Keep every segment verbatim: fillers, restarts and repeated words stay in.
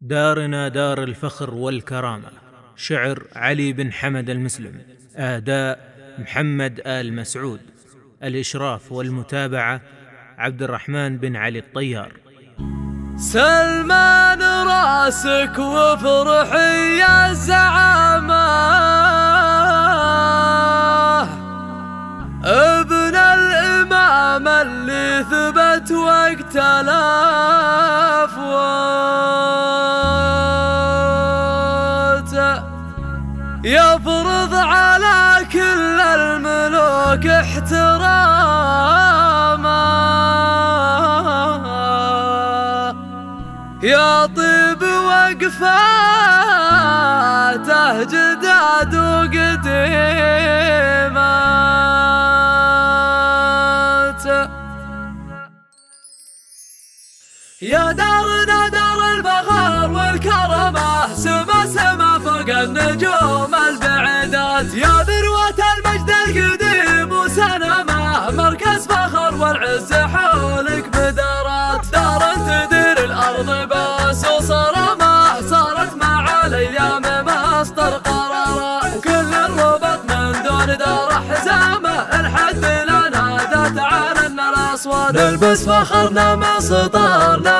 دارنا دار الفخر والكرامة. شعر علي بن حمد المسلم. أداء محمد آل مسعود. الإشراف والمتابعة عبد الرحمن بن علي الطيار. سلمان راسك وفرحي يا زعامة، ابن الإمام اللي ثبت وقت الأفوات، يفرض على كل الملوك احتراما، يا طيب وقفاته جداد وقديمات. يا دارنا دار الفخر والكرامة، سما سما فوق النجوم البعيدات، يا ذروة المجد القديم وسنمه، مركز فخر والعز حولك بدارات، دار تدير الأرض باس وصرمه، صارت مع الأيام مصدر قرارات، وكل الربط من دون دار حزامه، الحد لنا ذات عالنا الأصوات، نلبس فخرنا من سطارنا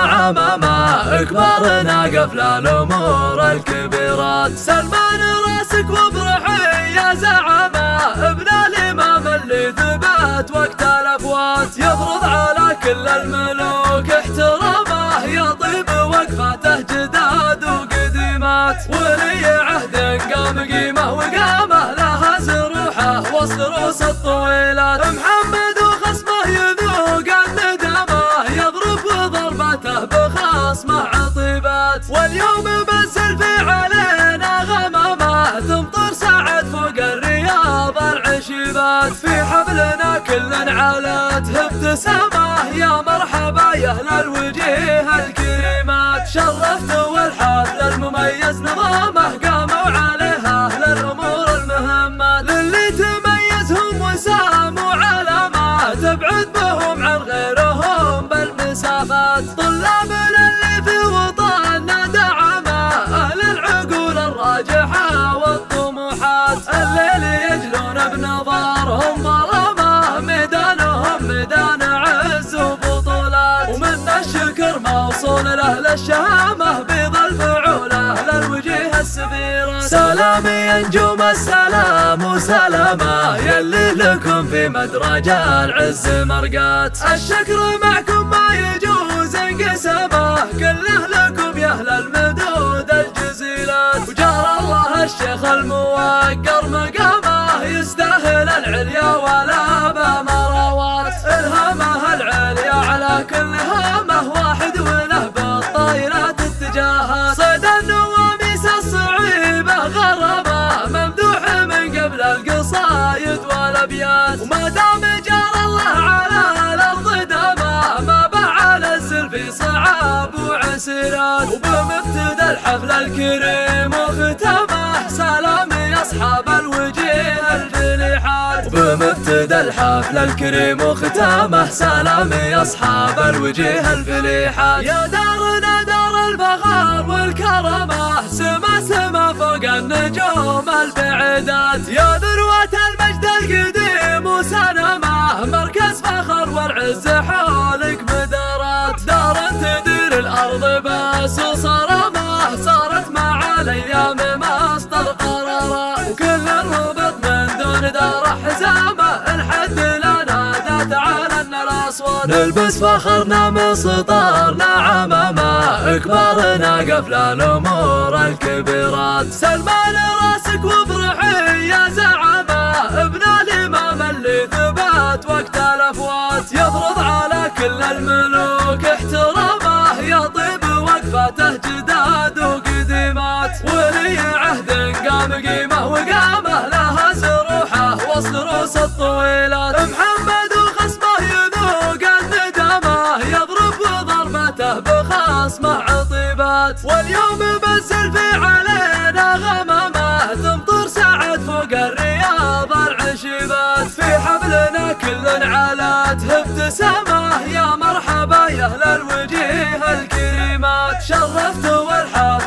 عمامه، كبارنا قفل الأمور الكبيرات. سلمان راسك وافرحي يا زعامة، ابن الإمام اللي ثبت وقت الأفوات، يفرض على كل الملوك احترامه، يا طيب وقفاته جداد وقديمات، ولي عهد قام قيمه وقامه، لها زروحه وسط رؤوس الطويلات، محمد وخصمه يذوق الندامه، يضرب ضربته بخصمه عطيبات، واليوم بنزل في علينا غمامه، تمطر ساعد فوق الرياض العشيبات، في حفلنا كل علته ابتسامه، يا مرحبا يا اهل الوجيه الكريمات، شرفت والحفل المميز نظامه، قاموا عليها اهل الامور المهمات، للي تميزهم وساموا علامه، تبعد بهم عن غيرهم بالمسافات، طلابنا اللي في وطننا دعمه، اهل العقول الراجحه والطموحات، الليل يجلون بنظارهم ظلامه، ميدانهم ميدان عز وبطولات، ومن الشكر موصول لاهل الشهامه، بيض الفعول اهل الوجيه السفيرة. سلامي يا نجوم السلام وسلامه، يلي لكم في مدرج العز مرقات، الشكر معكم ما يجوز انقسامه، كله لكم يا اهل المدود الجزيلات، وجار الله الشيخ الموقر مقامه، يستاهل العليا ولا بمروات، الهامه العليا على كل هامه، واحد وله بالطايرات اتجاهات، صيد النواميس الصعيبه غرامه، ممدوح من قبل القصايد والابيات، وما دام جار الله على الارض دامه، ما باع الزل في صعاب وعسيرات، وبمبتدى الحفل الكريم وختامه، سلامي اصحاب الوجيه الفليحات، وبمبتدى الحفل الكريم وختامه، سلامي اصحاب الوجيه الفليحات. يا دارنا دار الفخر والكرامة، سما سما فوق النجوم البعيدات، يا ذروة المجد القديم وسنمه، مركز فخر والعز حولك بدارات، دار تدير الأرض باس وصرمه، صارت مع الأيام مصدر قرارات، وكل الربط من دون دار حزامه، الحد لنا ذات عالنا الأصوات، نلبس فخرنا من سطارنا عمامه، كبارنا قفل الأمور الكبيرات. سلمان راسك وافرحي يا زعامة، ابن الإمام اللي ثبت وقت الأفوات، يفرض على كل الملوك احترامه، يا طيب وقفاته جداد وقديمات، ولي عهد قام قيمه وقامه، لها زروحه وسط رؤوس الطويلات، محمد وخصمه يذوق الندامه، يضرب ضربته بخصمه عطيبات، واليوم بنزل في علينا غمامه، تمطر ساعد فوق الرياض العشيبات، في حفلنا كل علته ابتسامه، يا مرحبا يا اهل الوجيه الكريمات، شرفت والحفل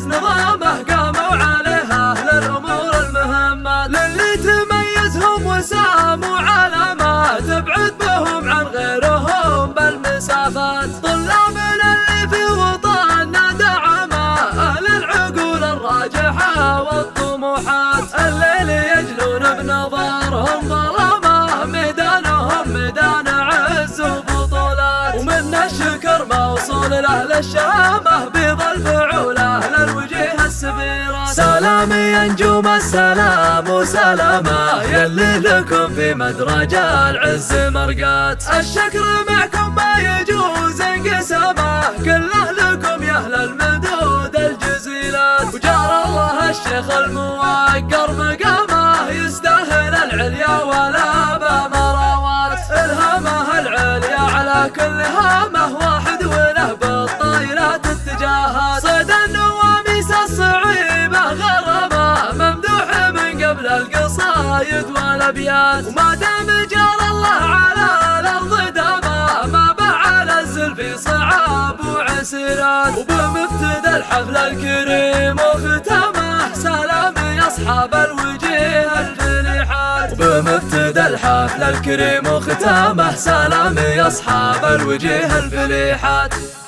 ممتاز نظامه قاموا عليها أهل الأمور المهمات، للي تميزهم وسام وعلامات تبعد بهم عن غيرهم بالمسافات. طلابنا اللي في وطننا دعما أهل العقول الراجحة والطموحات، الليل يجلون بنظرهم ظلامة ميدانهم ميدان عز وبطولات، ومن الشكر موصول لأهل الشامة بيض الفعول أهل الوجيه السفيرات. سلام يا نجوم السلام وسلامة يلي لكم في مدرج العز مرقات، الشكر معكم ما يجوز انقسامه كله لكم يا أهل المدود الجزيلات. وجار الله الشيخ الموقر مقامه يستاهل العليا ولا بمراوات، الهامه العليا على كل هامه واحد وله بالطايرات اتجاهات. صيد النواميس الصعيبه غرامه ممدوح من قبل القصايد والابيات، وما دام جار الله على الارض دامه ما بعل الزل في صعاب وعسيرات. وبمبتدى الحفل الكريم وختامه سلام يا اصحاب الوجيه الفليحات، وبمبتدى الحفل الكريم وختامه سلام يا اصحاب الوجيه الفليحات.